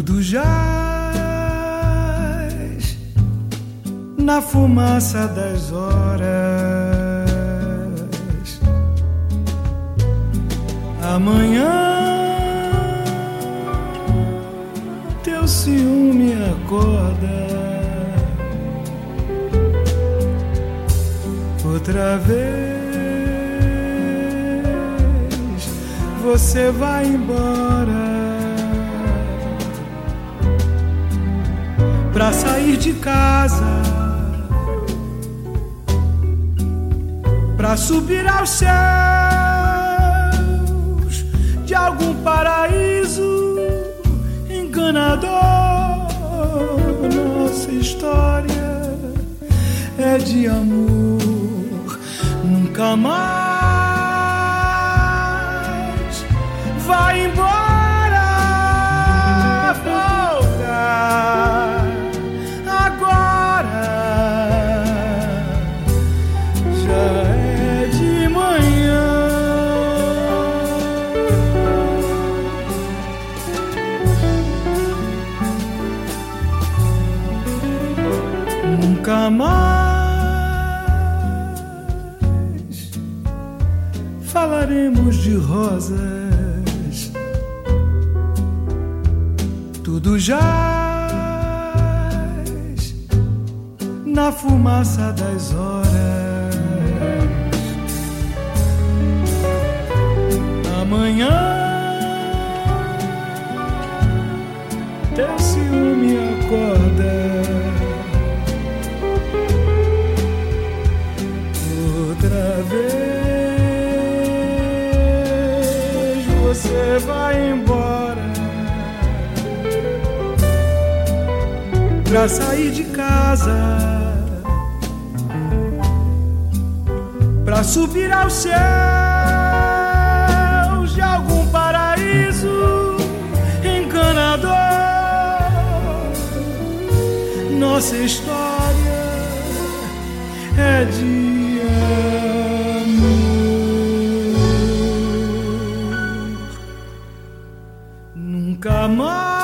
Tudo jaz na fumaça das horas. Amanhã teu ciúme acorda outra vez. Você vai embora pra sair de casa, pra subir aos céus de algum paraíso enganador. Nossa história é de amor, nunca mais vai embora, volta agora, já é de manhã. Nunca mais falaremos de rosas. Tudo jaz na fumaça das horas. Amanhã teu ciúme acorda outra vez. Você vai embora pra sair de casa, pra subir aos céus de algum paraíso enganador. Nossa história é de amor, nunca mais